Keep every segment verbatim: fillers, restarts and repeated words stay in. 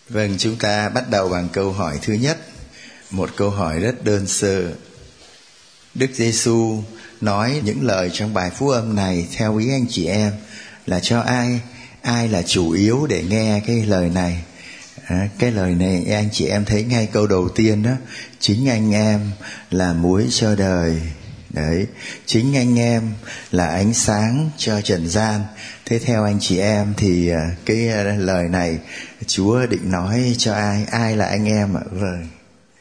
Vâng, chúng ta bắt đầu bằng câu hỏi thứ nhất. Một câu hỏi rất đơn sơ. Đức Giêsu nói những lời trong bài phúc âm này theo ý anh chị em là cho ai? Ai là chủ yếu để nghe cái lời này? À, cái lời này anh chị em thấy ngay câu đầu tiên đó, chính anh em là muối cho đời. Đấy, chính anh em là ánh sáng cho trần gian. Thế theo anh chị em thì cái lời này Chúa định nói cho ai? Ai là anh em ạ? Vâng.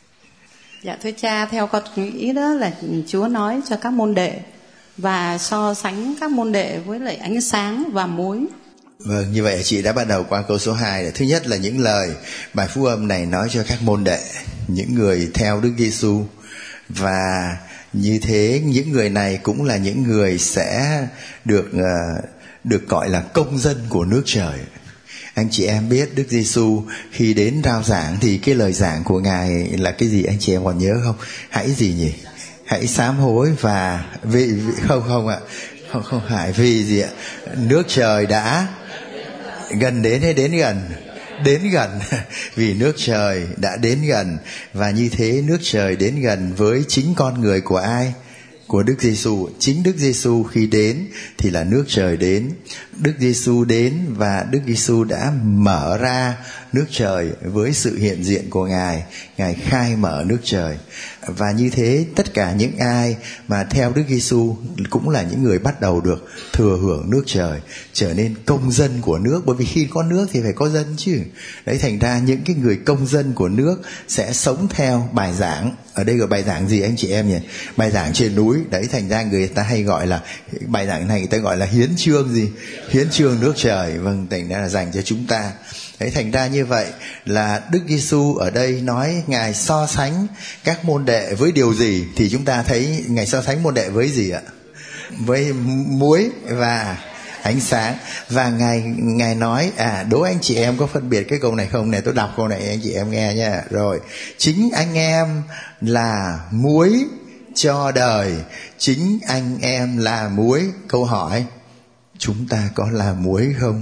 Dạ thưa cha, theo con nghĩ đó là Chúa nói cho các môn đệ và so sánh các môn đệ với lại ánh sáng và muối. Vâng, như vậy chị đã bắt đầu qua câu số hai. Thứ nhất là những lời bài phúc âm này nói cho các môn đệ, những người theo Đức Giêsu. Và như thế những người này cũng là những người sẽ được uh, được gọi là công dân của nước trời. Anh chị em biết Đức Giêsu khi đến rao giảng thì cái lời giảng của Ngài là cái gì, anh chị em còn nhớ không? Hãy gì nhỉ? Hãy sám hối và vì, vì không không ạ. Không không phải vì gì ạ? Nước trời đã gần đến hay đến gần? Đến gần. Vì nước trời đã đến gần. Và như thế nước trời đến gần với chính con người của ai? Của Đức Giêsu. Chính Đức Giêsu khi đến thì là nước trời đến. Đức Giêsu đến và Đức Giêsu đã mở ra nước trời với sự hiện diện của Ngài. Ngài khai mở nước trời. Và như thế tất cả những ai mà theo Đức Giêsu cũng là những người bắt đầu được thừa hưởng nước trời, trở nên công dân của nước. Bởi vì khi có nước thì phải có dân chứ. Đấy, thành ra những cái người công dân của nước sẽ sống theo bài giảng. Ở đây gọi bài giảng gì anh chị em nhỉ? Bài giảng trên núi. Đấy, thành ra người ta hay gọi là bài giảng này người ta gọi là hiến chương gì? Hiến chương nước trời. Vâng, thành ra là dành cho chúng ta. Đấy, thành ra như vậy là Đức Giêsu ở đây nói Ngài so sánh các môn đệ với điều gì? Thì chúng ta thấy Ngài so sánh môn đệ với gì ạ? Với muối và ánh sáng. Và Ngài Ngài nói, à đố anh chị em có phân biệt cái câu này không? Này tôi đọc câu này anh chị em nghe nha. Rồi, chính anh em là muối cho đời. Chính anh em là muối. Câu hỏi, chúng ta có là muối không?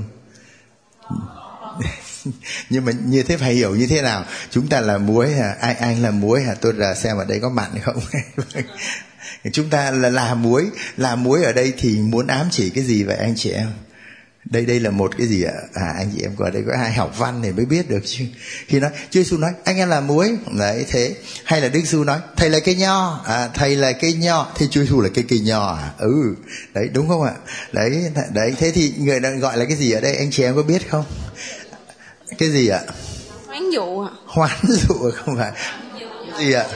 Nhưng mà như thế phải hiểu như thế nào? Chúng ta là muối hả? Ai anh là muối hả? Tôi là xem ở đây có mặn không? Chúng ta là là muối. Là muối ở đây thì muốn ám chỉ cái gì vậy anh chị em? Đây đây là một cái gì ạ? À anh chị em có ở đây có ai học văn thì mới biết được chứ. Khi nói Chúa Giêsu nói anh em là muối, đấy thế. Hay là Đức Giêsu nói thầy là cây nho, à thầy là cây nho, thì Chúa Giêsu là cái cây nho à? Ừ, đấy đúng không ạ? Đấy đấy thế thì người ta gọi là cái gì ở đây anh chị em có biết không? Cái gì ạ? Hoán dụ ạ. Hoán dụ không phải. Cái gì ạ?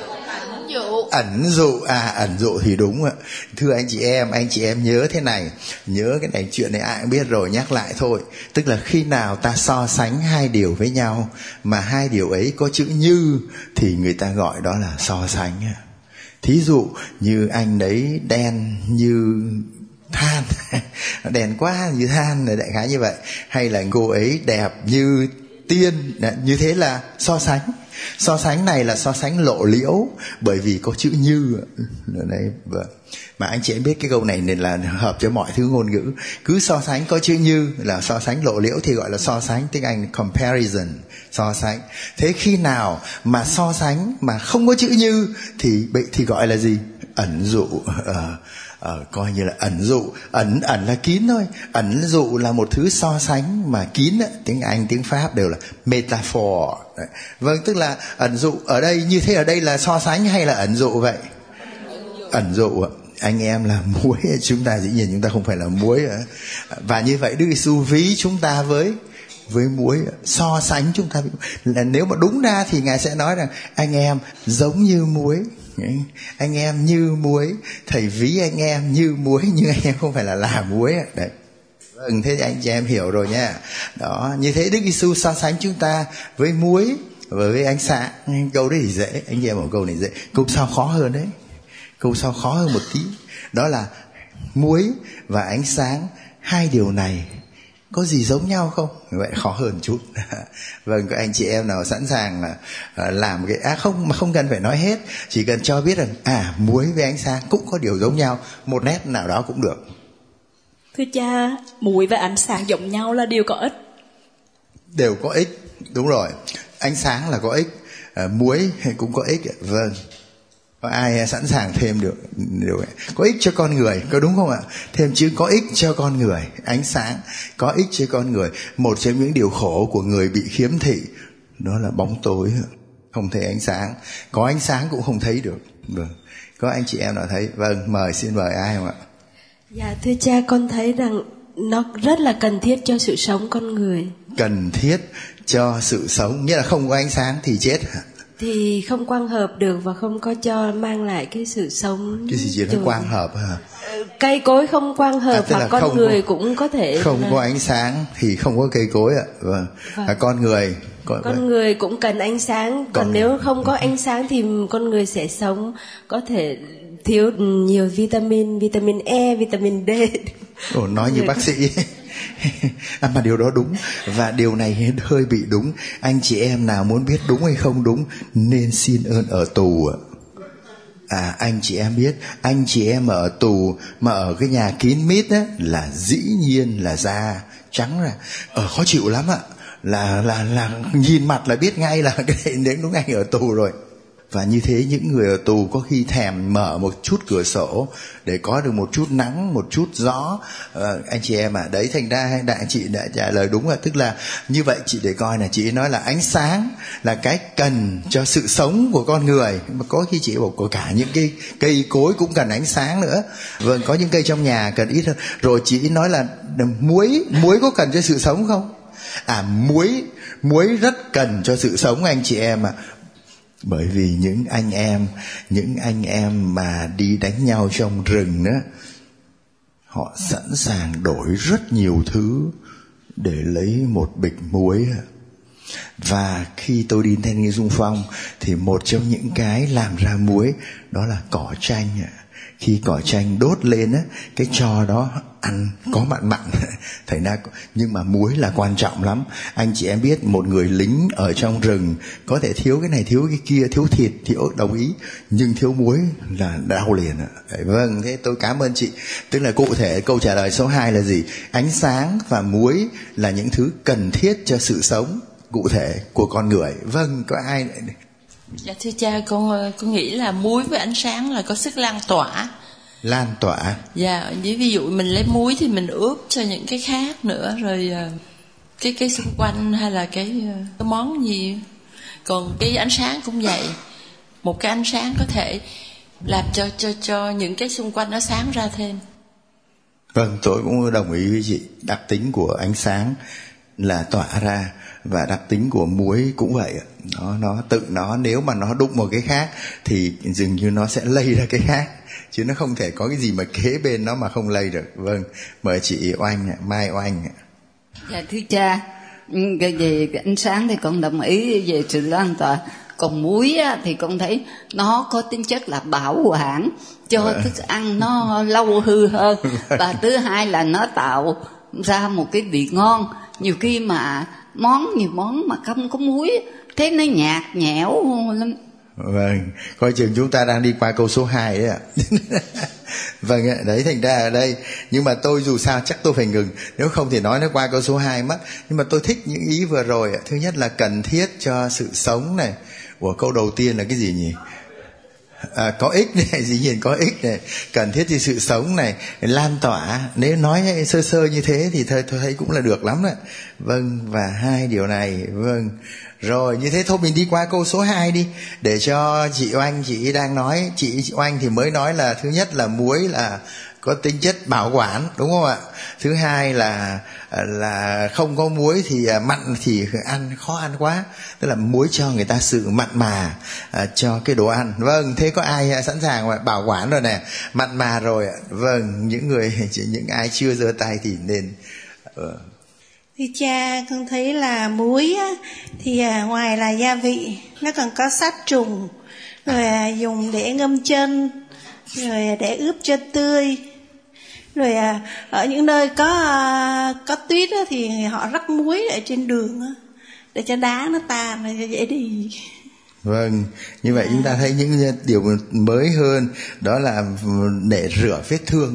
Ẩn dụ. À ẩn dụ thì đúng ạ. Thưa anh chị em, anh chị em nhớ thế này. Nhớ cái này, chuyện này ai cũng biết rồi, nhắc lại thôi. Tức là khi nào ta so sánh hai điều với nhau mà hai điều ấy có chữ như thì người ta gọi đó là so sánh. Thí dụ như anh đấy đen như than, đèn quá như than là đại khái như vậy. Hay là cô ấy đẹp như tiên, như thế là so sánh. So sánh này là so sánh lộ liễu, bởi vì có chữ như đấy. Mà anh chị em biết cái câu này nên là hợp cho mọi thứ ngôn ngữ. Cứ so sánh có chữ như là so sánh lộ liễu thì gọi là so sánh, tiếng Anh comparison, so sánh. Thế khi nào mà so sánh mà không có chữ như thì thì gọi là gì? Ẩn dụ. Ờ Ờ, coi như là ẩn dụ. Ẩn ẩn là kín thôi. Ẩn dụ là một thứ so sánh mà kín ấy. Tiếng Anh, tiếng Pháp đều là metaphor. Đấy. Vâng, tức là ẩn dụ ở đây như thế, ở đây là so sánh hay là ẩn dụ vậy? Ẩn dụ. Anh em là muối, chúng ta dĩ nhiên chúng ta không phải là muối. Và như vậy Đức Giêsu ví chúng ta với với muối, so sánh chúng ta. Là nếu mà đúng ra thì Ngài sẽ nói rằng anh em giống như muối. Anh em như muối, thầy ví anh em như muối, nhưng anh em không phải là là muối. Đấy. Vâng, thế thì anh chị em hiểu rồi nha. Đó, như thế Đức Giêsu so sánh chúng ta với muối và với ánh sáng. Câu đấy thì dễ, anh chị em bảo câu này dễ. Câu sau khó hơn đấy. Câu sau khó hơn một tí. Đó là muối và ánh sáng, hai điều này có gì giống nhau không? Vậy khó hơn chút. Vâng, các anh chị em nào sẵn sàng làm cái à không mà không cần phải nói hết, chỉ cần cho biết rằng à muối với ánh sáng cũng có điều giống nhau, một nét nào đó cũng được. Thưa cha, muối và ánh sáng giống nhau là điều có ích. Đều có ích, đúng rồi. Ánh sáng là có ích, à, muối cũng có ích. Vâng. Có ai sẵn sàng thêm được, được có ích cho con người, có đúng không ạ? Thêm chữ có ích cho con người. Ánh sáng có ích cho con người. Một trong những điều khổ của người bị khiếm thị đó là bóng tối, không thấy ánh sáng. Có ánh sáng cũng không thấy được. Vâng. Có anh chị em nào thấy? Vâng, mời, xin mời ai không ạ? Dạ thưa cha, con thấy rằng nó rất là cần thiết cho sự sống con người. Cần thiết cho sự sống, nghĩa là không có ánh sáng thì chết hả? Thì không quang hợp được và không có cho mang lại cái sự sống. Cái gì nó quang hợp hả? Cây cối không quang hợp, à, hoặc con người có, cũng có thể không là... có ánh sáng thì không có cây cối ạ. Vâng. Vâng. À, con người con, con người cũng cần ánh sáng, còn con... nếu không có ánh sáng thì con người sẽ sống có thể thiếu nhiều vitamin, vitamin E, vitamin D. Ồ, nói như bác sĩ. À, mà điều đó đúng, và điều này hơi bị đúng. Anh chị em nào muốn biết đúng hay không đúng nên xin ơn ở tù ạ. À, anh chị em biết, anh chị em ở tù mà ở cái nhà kín mít á, là dĩ nhiên là da trắng ra, ở khó chịu lắm ạ. Là là là nhìn mặt là biết ngay là cái này đến đúng anh ở tù rồi. Và như thế những người ở tù có khi thèm mở một chút cửa sổ để có được một chút nắng, một chút gió. À, anh chị em ạ, à, đấy thành ra đại chị đã trả lời đúng rồi. Tức là như vậy chị để coi là chị nói là ánh sáng là cái cần cho sự sống của con người. Mà có khi chị bảo có cả những cái cây cối cũng cần ánh sáng nữa. Vâng, có những cây trong nhà cần ít hơn. Rồi chị nói là muối, muối có cần cho sự sống không? À, muối, muối rất cần cho sự sống anh chị em ạ. À. Bởi vì những anh em Những anh em mà đi đánh nhau trong rừng đó, họ sẵn sàng đổi rất nhiều thứ để lấy một bịch muối. Và khi tôi đi thanh niên xung phong thì một trong những cái làm ra muối đó là cỏ chanh. Khi cỏ chanh đốt lên á, cái tro đó ăn có mặn mặn thành ra, nhưng mà muối là quan trọng lắm. Anh chị em biết một người lính ở trong rừng có thể thiếu cái này thiếu cái kia, thiếu thịt thì đồng ý, nhưng thiếu muối là đau liền ạ. Vâng, thế tôi cảm ơn chị. Tức là cụ thể câu trả lời số hai là gì? Ánh sáng và muối là những thứ cần thiết cho sự sống cụ thể của con người. Vâng, có ai lại? Dạ thưa cha, con con nghĩ là muối với ánh sáng là có sức lan tỏa. Lan tỏa. Dạ, với ví dụ mình lấy muối thì mình ướp cho những cái khác nữa, rồi cái cái xung quanh hay là cái, cái món gì. Còn cái ánh sáng cũng vậy. Một cái ánh sáng có thể làm cho cho cho những cái xung quanh nó sáng ra thêm. Vâng, tôi cũng đồng ý với chị. Đặc tính của ánh sáng là tỏa ra, và đặc tính của muối cũng vậy. Nó nó tự nó nếu mà nó đụng một cái khác thì dường như nó sẽ lây ra cái khác, chứ nó không thể có cái gì mà kế bên nó mà không lây được. Vâng, mời chị Oanh, Mai Oanh. Dạ thưa cha, cái về cái ánh sáng thì con đồng ý về sự lan tỏa. Còn muối á, thì con thấy nó có tính chất là bảo quản cho à. thức ăn nó lâu hư hơn. Và thứ hai là nó tạo ra một cái vị ngon. Nhiều khi mà món nhiều món mà không có muối thế nó nhạt nhẽo lắm. Vâng, coi chừng chúng ta đang đi qua câu số hai đấy ạ. Vâng, đấy thành ra ở đây, nhưng mà tôi dù sao chắc tôi phải ngừng, nếu không thì nói nó qua câu số hai mất. Nhưng mà tôi thích những ý vừa rồi. Thứ nhất là cần thiết cho sự sống này. Ủa, câu đầu tiên là cái gì nhỉ? À, có ích này, dĩ nhiên có ích này, cần thiết cho sự sống này, lan tỏa. Nếu nói sơ sơ như thế thì tôi, tôi thấy cũng là được lắm đấy. Vâng, và hai điều này. Vâng, rồi như thế thôi mình đi qua câu số hai đi, để cho chị Oanh, chị đang nói, chị Oanh thì mới nói là thứ nhất là muối là có tính chất bảo quản, đúng không ạ? Thứ hai là là không có muối thì mặn thì ăn khó ăn quá, tức là muối cho người ta sự mặn mà à, cho cái đồ ăn. Vâng, thế có ai sẵn sàng bảo quản rồi nè, mặn mà rồi. Vâng, những người những ai chưa giơ tay thì nên uh. Thì cha con thấy là muối á, thì à, ngoài là gia vị nó còn có sát trùng, rồi à, dùng để ngâm chân, rồi à, để ướp cho tươi. Rồi à, ở những nơi có à, có tuyết á, thì họ rắc muối ở trên đường á, để cho đá nó tan rồi cho dễ đi. Vâng, như vậy à. Chúng ta thấy những điều mới hơn, đó là để rửa vết thương.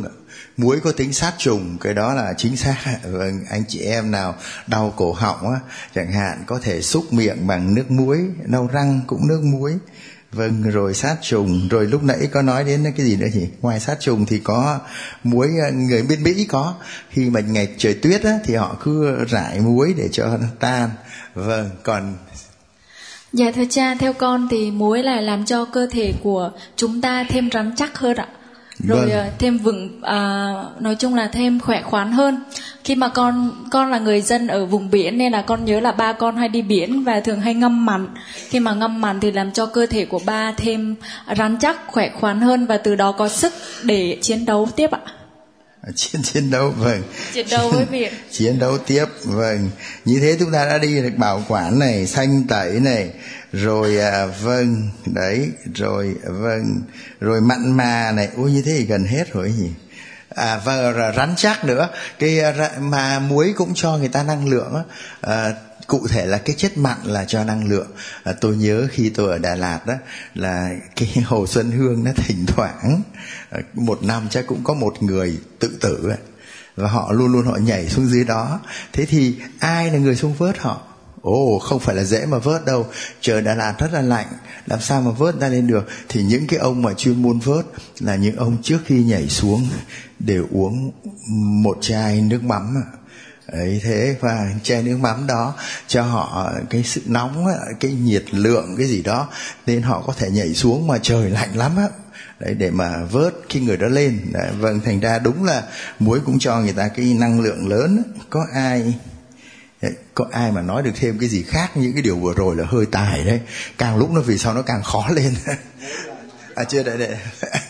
Muối có tính sát trùng, cái đó là chính xác. Vâng, anh chị em nào đau cổ họng á, chẳng hạn, có thể xúc miệng bằng nước muối, đau răng cũng nước muối. Vâng, rồi sát trùng, rồi lúc nãy có nói đến cái gì nữa nhỉ? Ngoài sát trùng thì có muối, người bên Mỹ có, khi mà ngày trời tuyết á, thì họ cứ rải muối để cho nó tan. Vâng, còn... Dạ thưa cha, theo con thì muối là làm cho cơ thể của chúng ta thêm rắn chắc hơn ạ. Rồi vâng. thêm vững, à, nói chung là thêm khỏe khoắn hơn. Khi mà con con là người dân ở vùng biển nên là con nhớ là ba con hay đi biển và thường hay ngâm mặn. Khi mà ngâm mặn thì làm cho cơ thể của ba thêm rắn chắc, khỏe khoắn hơn và từ đó có sức để chiến đấu tiếp ạ. Chiến chiến đấu, vâng. Chiến đấu với biển. Chiến đấu tiếp, vâng. Như thế chúng ta đã đi được bảo quản này, thanh tẩy này, rồi à, vâng, đấy, rồi vâng, rồi mặn mà này, ôi như thế thì gần hết rồi gì. À và rắn chắc nữa, cái mà muối cũng cho người ta năng lượng á. À, cụ thể là cái chất mặn là cho năng lượng. À, tôi nhớ khi tôi ở Đà Lạt đó, là cái Hồ Xuân Hương nó thỉnh thoảng à, một năm chắc cũng có một người tự tử ấy, và họ luôn luôn họ nhảy xuống dưới đó. Thế thì ai là người xuống vớt họ? Ồ, oh, không phải là dễ mà vớt đâu. Trời Đà Lạt rất là lạnh, làm sao mà vớt ra lên được? Thì những cái ông mà chuyên môn vớt là những ông trước khi nhảy xuống đều uống một chai nước mắm ấy, thế và chai nước mắm đó cho họ cái sự nóng, cái nhiệt lượng cái gì đó, nên họ có thể nhảy xuống mà trời lạnh lắm á. Đấy, để mà vớt khi người đó lên. Đấy, vâng, thành ra đúng là muối cũng cho người ta cái năng lượng lớn. Có ai có ai mà nói được thêm cái gì khác? Những cái điều vừa rồi là hơi tài đấy, càng lúc nó vì sao nó càng khó lên. À chưa, đợi đợi.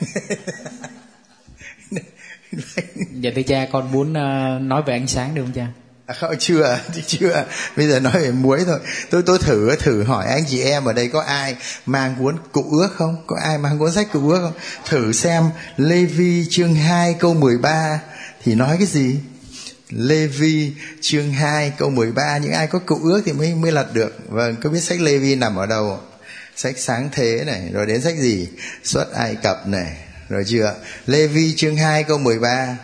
Dạ thưa cha, con muốn uh, nói về ánh sáng được không cha? À, không, chưa, chưa. Bây giờ nói về muối thôi. Tôi tôi thử thử hỏi anh chị em ở đây có ai mang cuốn Cựu Ước không? Có ai mang cuốn sách Cựu Ước không? Thử xem Lê Vi chương hai câu mười ba thì nói cái gì? Lê Vi chương hai câu mười ba, những ai có Cựu Ước thì mới mới lật được. Vâng, có biết sách Lê Vi nằm ở đâu? Sách Sáng Thế này, rồi đến sách gì? Xuất Ai Cập này, rồi chưa? Lê Vi chương hai câu mười ba.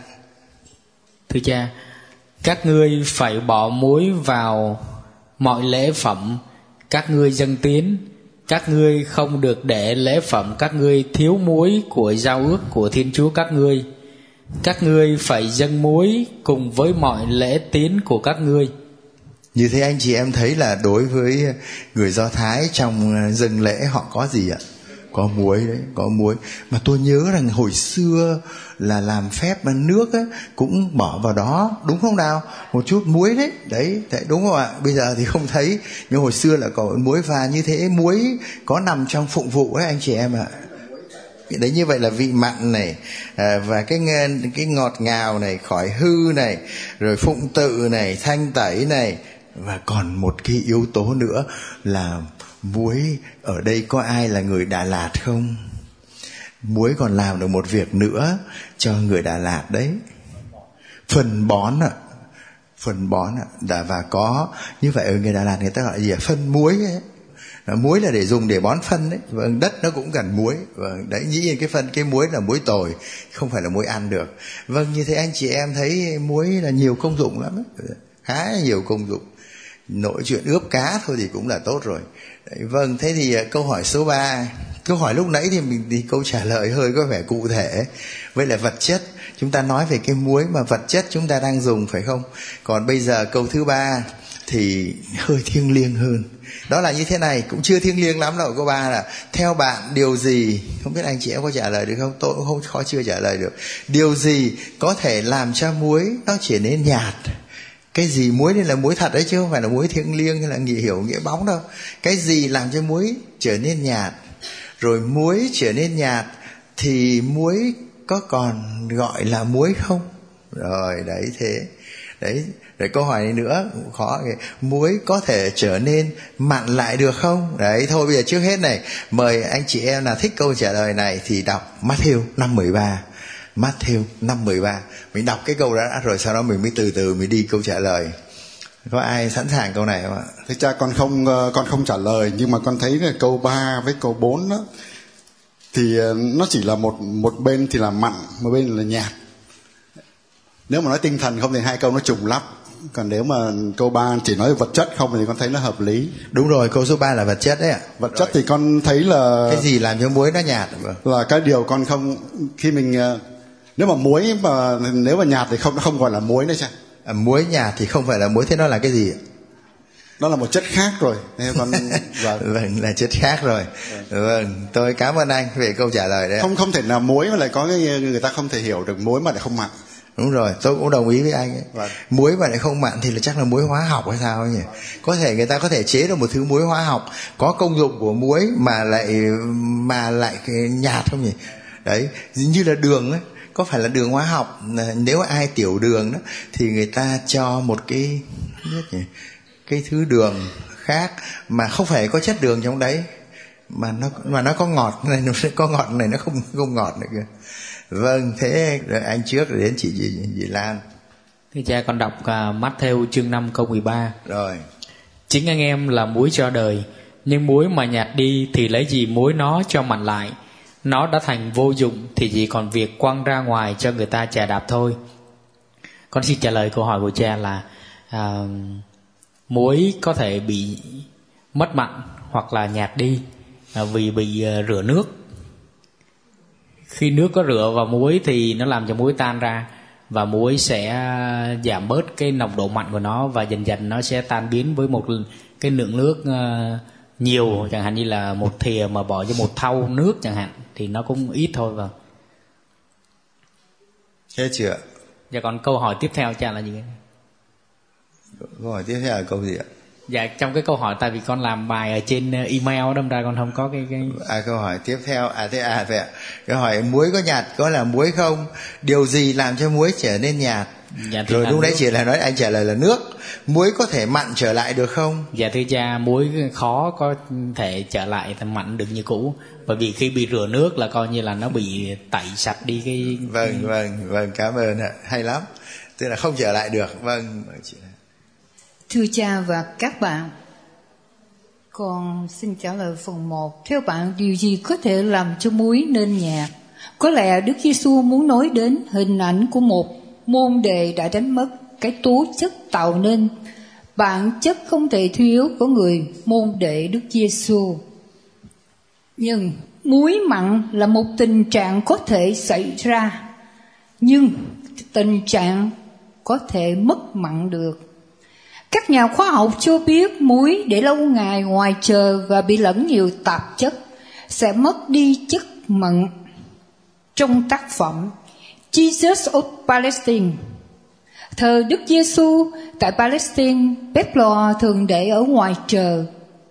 Thưa cha, các ngươi phải bỏ muối vào mọi lễ phẩm các ngươi dâng tiến. Các ngươi không được để lễ phẩm các ngươi thiếu muối của giao ước của Thiên Chúa các ngươi. Các ngươi phải dâng muối cùng với mọi lễ tiến của các ngươi. Như thế anh chị em thấy là đối với người Do Thái trong dâng lễ họ có gì ạ? Có muối đấy, có muối. Mà tôi nhớ rằng hồi xưa là làm phép bằng nước ấy, cũng bỏ vào đó, đúng không nào? Một chút muối đấy, đấy, đấy đúng không ạ? Bây giờ thì không thấy, nhưng hồi xưa là có muối, và như thế muối có nằm trong phụng vụ đấy anh chị em ạ. Đấy, như vậy là vị mặn này, à, và cái cái ngọt ngào này, khỏi hư này, rồi phụng tự này, thanh tẩy này, và còn một cái yếu tố nữa là muối. Ở đây có ai là người Đà Lạt không? Muối còn làm được một việc nữa cho người Đà Lạt đấy, phân bón ạ. Phân bón ạ. Và có như vậy ở người Đà Lạt người ta gọi là gì ạ? Phân muối ấy. Muối là để dùng để bón phân đấy. Vâng, đất nó cũng cần muối. Vâng, đấy, dĩ nhiên cái phân cái muối là muối tồi, không phải là muối ăn được. Vâng, như thế anh chị em thấy muối là nhiều công dụng lắm ấy. Khá nhiều công dụng. Nội chuyện ướp cá thôi thì cũng là tốt rồi. Đấy, vâng, thế thì câu hỏi số ba. Câu hỏi lúc nãy thì mình thì câu trả lời hơi có vẻ cụ thể. Với lại vật chất, chúng ta nói về cái muối mà vật chất chúng ta đang dùng phải không? Còn bây giờ câu thứ ba thì hơi thiêng liêng hơn. Đó là như thế này, cũng chưa thiêng liêng lắm đâu. Câu ba là theo bạn điều gì, không biết anh chị em có trả lời được không? Tôi cũng không khó chưa trả lời được. Điều gì có thể làm cho muối nó trở nên nhạt? Cái gì muối nên là muối thật đấy chứ không phải là muối thiêng liêng hay là nghĩa hiểu nghĩa bóng đâu. Cái gì làm cho muối trở nên nhạt? Rồi muối trở nên nhạt thì muối có còn gọi là muối không? Rồi đấy thế. Đấy, rồi câu hỏi này nữa cũng khó. Muối có thể trở nên mặn lại được không? Đấy, thôi bây giờ trước hết này, mời anh chị em nào thích câu trả lời này thì đọc Matthew năm mười ba. Matthew năm mười ba. Mình đọc cái câu đó đã rồi sau đó mình mới từ từ mình đi câu trả lời. Có ai sẵn sàng câu này không ạ? Thưa cha, con không con không trả lời, nhưng mà con thấy là câu ba với câu bốn đó thì nó chỉ là một một bên thì là mặn, một bên là nhạt. Nếu mà nói tinh thần không thì hai câu nó trùng lắp. Còn nếu mà câu ba chỉ nói vật chất không thì con thấy nó hợp lý. Đúng rồi, câu số ba là vật chất đấy ạ. Vật rồi. chất thì con thấy là cái gì làm cho muối nó nhạt? Là cái điều con không, khi mình nếu mà muối mà nếu mà nhạt thì không, nó không gọi là muối nữa chứ. À, muối nhạt thì không phải là muối, thế nó là cái gì ạ? Nó là một chất khác rồi. Nên con vâng. vâng, là chất khác rồi. Vâng. vâng, tôi cảm ơn anh về câu trả lời đấy. Không không thể nào muối mà lại có cái người ta không thể hiểu được muối mà lại không mặn. Đúng rồi, tôi cũng đồng ý với anh ấy. Vâng. Muối mà lại không mặn thì là chắc là muối hóa học hay sao ấy nhỉ? Có thể người ta có thể chế được một thứ muối hóa học có công dụng của muối mà lại mà lại nhạt không nhỉ? Đấy, như là đường ấy, có phải là đường hóa học? Nếu ai tiểu đường đó thì người ta cho một cái cái thứ đường khác mà không phải có chất đường trong đấy, mà nó mà nó có ngọt này, nó có ngọt này, nó không không ngọt nữa kìa. Vâng, thế rồi anh trước rồi đến chị chị, chị Lan. Thưa cha, con đọc uh, Matthew chương năm câu mười ba. Rồi. Chính anh em là muối cho đời, nhưng muối mà nhạt đi thì lấy gì muối nó cho mặn lại? Nó đã thành vô dụng thì chỉ còn việc quăng ra ngoài cho người ta chà đạp thôi. Con xin trả lời câu hỏi của cha là uh, muối có thể bị mất mặn hoặc là nhạt đi uh, vì bị uh, rửa nước. Khi nước có rửa vào muối thì nó làm cho muối tan ra, và muối sẽ giảm bớt cái nồng độ mặn của nó, và dần dần nó sẽ tan biến với một cái lượng nước uh, nhiều, chẳng hạn như là một thìa mà bỏ cho một thau nước chẳng hạn thì nó cũng ít thôi. Vâng. Thế chưa? Dạ, còn câu hỏi tiếp theo cha là gì? Câu hỏi tiếp theo là câu gì ạ? Dạ, trong cái câu hỏi, tại vì con làm bài ở trên email đâm ra con không có cái cái à, câu hỏi tiếp theo à thế à vậy ạ. Câu hỏi muối có nhạt có là muối không? Điều gì làm cho muối trở nên nhạt? Dạ, rồi lúc đấy chỉ là nói anh trả lời là nước. Muối có thể mặn trở lại được không? Dạ thưa cha, muối khó có thể trở lại thành mặn được như cũ, bởi vì khi bị rửa nước là coi như là nó bị tẩy sạch đi cái. Vâng vâng vâng, cảm ơn ạ, hay lắm. Tức là không trở lại được. Vâng chị. Thưa cha và các bạn, con xin trả lời phần một. Theo bạn, điều gì có thể làm cho muối nên nhạt? Có lẽ Đức Giêsu muốn nói đến hình ảnh của một môn đệ đã đánh mất cái tố chất tạo nên bản chất không thể thiếu của người môn đệ Đức Giêsu. Nhưng muối mặn là một tình trạng có thể xảy ra, nhưng tình trạng có thể mất mặn được. Các nhà khoa học cho biết muối để lâu ngày ngoài trời và bị lẫn nhiều tạp chất sẽ mất đi chất mặn. Trong tác phẩm Jesus of Palestine, thờ Đức Giêsu tại Palestine, bếp lò thường để ở ngoài trời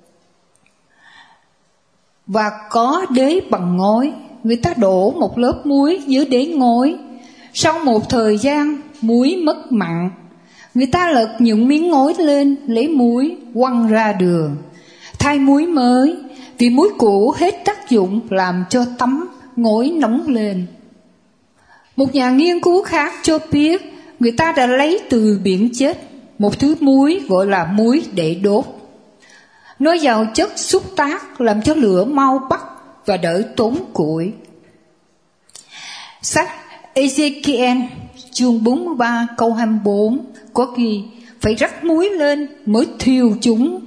và có đế bằng ngói. Người ta đổ một lớp muối dưới đế ngói. Sau một thời gian, muối mất mặn. Người ta lật những miếng ngói lên, lấy muối quăng ra đường, thay muối mới, vì muối cũ hết tác dụng làm cho tấm ngói nóng lên. Một nhà nghiên cứu khác cho biết người ta đã lấy từ biển chết một thứ muối gọi là muối để đốt. Nó giàu chất xúc tác làm cho lửa mau bắt và đỡ tốn củi. Sách Ezekiel chương bốn mươi ba câu hai mươi bốn có ghi phải rắc muối lên mới thiêu chúng.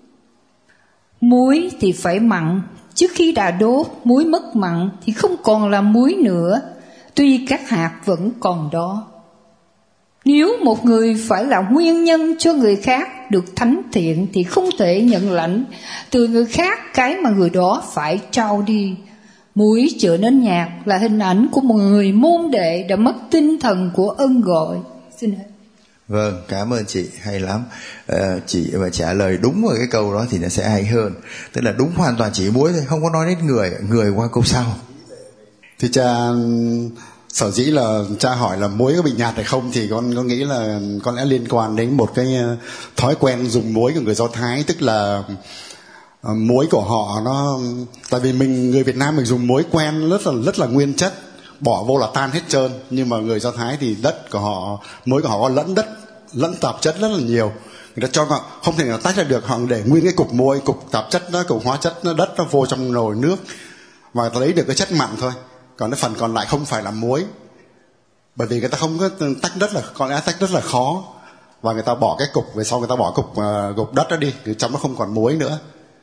Muối thì phải mặn, trước khi đã đốt muối mất mặn thì không còn là muối nữa, tuy các hạt vẫn còn đó. Nếu một người phải là nguyên nhân cho người khác được thánh thiện thì không thể nhận lãnh từ người khác cái mà người đó phải trao đi. Muối trở nên nhạt là hình ảnh của một người môn đệ đã mất tinh thần của ân gọi. Xin hết. Vâng, cảm ơn chị, hay lắm. À, chị mà trả lời đúng vào cái câu đó thì nó sẽ hay hơn. Tức là đúng hoàn toàn chỉ muối thôi, không có nói đến người, người qua câu sau. Thì cha, sở dĩ là cha hỏi là muối có bị nhạt hay không thì con có nghĩ là có lẽ liên quan đến một cái thói quen dùng muối của người Do Thái, tức là uh, muối của họ nó, tại vì mình người Việt Nam mình dùng muối quen rất là rất là nguyên chất, bỏ vô là tan hết trơn, nhưng mà người Do Thái thì đất của họ, muối của họ có lẫn đất lẫn tạp chất rất là nhiều. Người ta cho họ không thể nào tách ra được, họ để nguyên cái cục muối, cục tạp chất nó, cục hóa chất nó, đất nó vô trong nồi nước và lấy được cái chất mặn thôi, còn cái phần còn lại không phải là muối. Bởi vì người ta không có tách rất là, có lẽ tách rất là khó, và người ta bỏ cái cục về sau, người ta bỏ cục uh, cục đất đó đi, thì trong nó không còn muối nữa.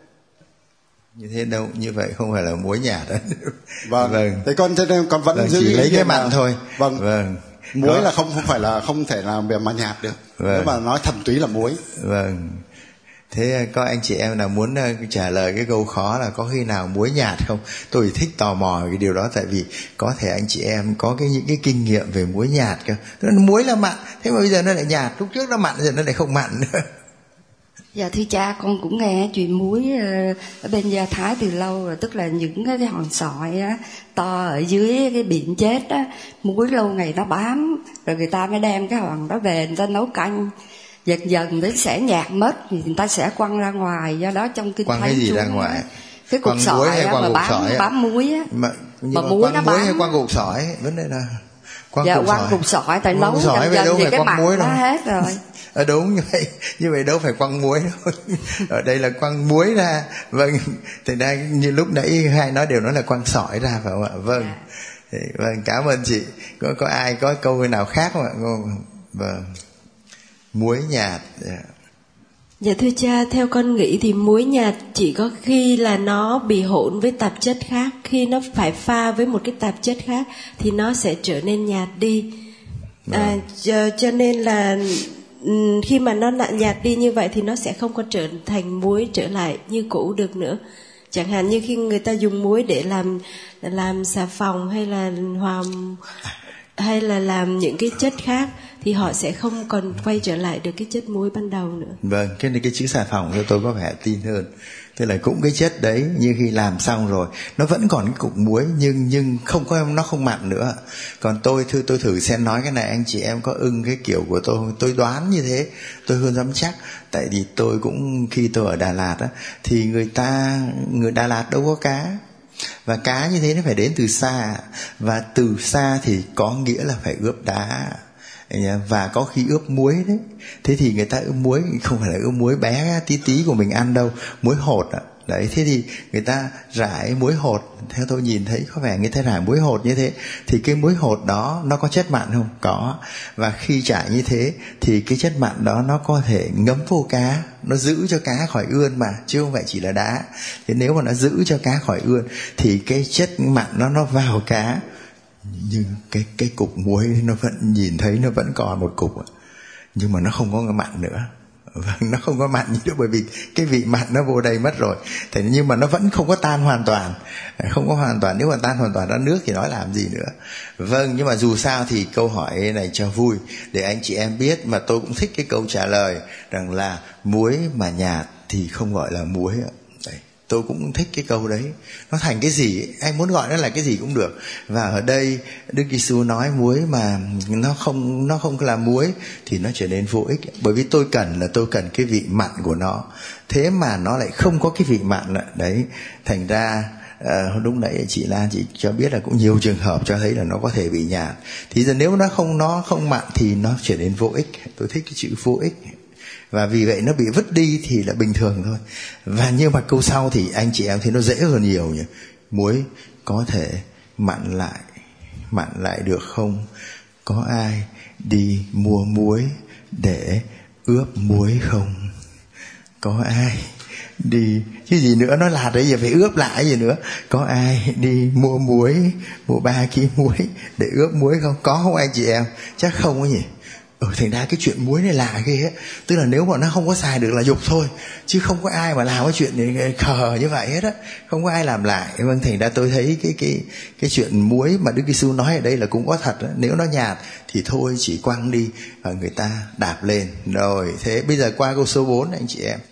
Như thế đâu, như vậy không phải là muối nhạt đó. Vâng. Vâng. Thế con thế nên con vẫn vâng, giữ chỉ lấy cái mặn mặn thôi. Vâng. Vâng. Muối có... là không không phải là không thể làm bề mà nhạt được. Vâng. Nếu mà nói thuần túy là muối. Vâng. Thế có anh chị em nào muốn trả lời cái câu khó là có khi nào muối nhạt không? Tôi thích tò mò cái điều đó, tại vì có thể anh chị em có cái những cái kinh nghiệm về muối nhạt cơ. Muối là mặn, thế mà bây giờ nó lại nhạt, lúc trước nó mặn giờ nó lại không mặn nữa. Dạ thưa cha, con cũng nghe chuyện muối ở bên Gia Thái từ lâu rồi, tức là những cái hòn sỏi á, to ở dưới cái biển chết á, muối lâu ngày nó bám, rồi người ta mới đem cái hòn đó về người ta nấu canh, dần dần nó sẽ nhạt mất thì người ta sẽ quăng ra ngoài. Do đó trong kinh quăng cái gì ra ngoài á, cái cục sỏi á, mà bám bám muối á, mà, mà muối nó muối bám hay quăng cục sỏi, vấn đề là quăng dạ, cục quăng sỏi. cục sỏi tại nấu sỏi dần dần thì cái mặn muối nó đâu. hết rồi. À, đúng như vậy, như vậy đâu phải quăng muối đâu. Ở đây là quăng muối ra. Vâng, thì ra như lúc nãy hai nói đều nói là quăng sỏi ra phải không ạ? Vâng. Thì, vâng, cảm ơn chị. Có có ai có câu nào khác không ạ? Vâng. Muối nhạt. Yeah. Dạ thưa cha, theo con nghĩ thì muối nhạt chỉ có khi là nó bị hỗn với tạp chất khác, khi nó phải pha với một cái tạp chất khác thì nó sẽ trở nên nhạt đi. À, cho, cho nên là khi mà nó nhạt đi như vậy thì nó sẽ không có trở thành muối trở lại như cũ được nữa. Chẳng hạn như khi người ta dùng muối để làm làm xà phòng hay là hòa hay là làm những cái chất khác thì họ sẽ không còn quay trở lại được cái chất muối ban đầu nữa. Vâng, cái này cái chữ xà phòng cho tôi có vẻ tin hơn. Tức là cũng cái chất đấy, như khi làm xong rồi nó vẫn còn cái cục muối, nhưng nhưng không có, nó không mặn nữa. Còn tôi thưa tôi thử xem nói cái này anh chị em có ưng cái kiểu của tôi, tôi đoán như thế, tôi hơn dám chắc. Tại vì tôi cũng khi tôi ở Đà Lạt á, thì người ta người Đà Lạt đâu có cá, và cá như thế nó phải đến từ xa, và từ xa thì có nghĩa là phải ướp đá, và có khi ướp muối đấy. Thế thì người ta ướp muối không phải là ướp muối bé tí tí của mình ăn đâu, muối hột ạ. Đấy, thế thì người ta rải muối hột, theo tôi nhìn thấy có vẻ người ta rải muối hột như thế, thì cái muối hột đó nó có chất mặn không? Có. Và khi trải như thế thì cái chất mặn đó nó có thể ngấm vô cá, nó giữ cho cá khỏi ươn mà, chứ không phải chỉ là đá. Thế nếu mà nó giữ cho cá khỏi ươn thì cái chất mặn nó nó vào cá, nhưng cái cái cục muối nó vẫn nhìn thấy, nó vẫn còn một cục, nhưng mà nó không có mặn nữa. Vâng, nó không có mặn nữa, bởi vì cái vị mặn nó vô đây mất rồi. Thế nhưng mà nó vẫn không có tan hoàn toàn, không có hoàn toàn. Nếu mà tan hoàn toàn ra nước thì nói làm gì nữa. Vâng, nhưng mà dù sao thì câu hỏi này cho vui để anh chị em biết, mà tôi cũng thích cái câu trả lời rằng là muối mà nhạt thì không gọi là muối ạ. Đấy, tôi cũng thích cái câu đấy. Nó thành cái gì ấy, anh muốn gọi nó là cái gì cũng được. Và ở đây Đức Giêsu nói muối mà nó không nó không là muối thì nó trở nên vô ích. Bởi vì tôi cần là tôi cần cái vị mặn của nó, thế mà nó lại không có cái vị mặn ạ. Đấy, thành ra À, lúc nãy chị Lan chị cho biết là cũng nhiều trường hợp cho thấy là nó có thể bị nhạt. Thì giờ nếu nó không nó không mặn thì nó trở nên vô ích. Tôi thích cái chữ vô ích. Và vì vậy nó bị vứt đi thì là bình thường thôi. Và nhưng mà câu sau thì anh chị em thấy nó dễ hơn nhiều nhỉ. Muối có thể mặn lại, mặn lại được không? Có ai đi mua muối để ướp muối không? Có ai đi chứ gì nữa, nó là đấy giờ phải ướp lại gì nữa. Có ai đi mua muối, mua ba ký muối để ướp muối không? Có không anh chị em? Chắc không ấy nhỉ. Ừ, thành ra cái chuyện muối này lạ ghê á. Tức là nếu mà nó không có xài được là dục thôi, chứ không có ai mà làm cái chuyện này khờ như vậy hết á, không có ai làm lại. Vâng, thành ra tôi thấy cái cái cái chuyện muối mà Đức Giêsu nói ở đây là cũng có thật á. Nếu nó nhạt thì thôi chỉ quăng đi và người ta đạp lên. Rồi, thế bây giờ qua câu số bốn anh chị em.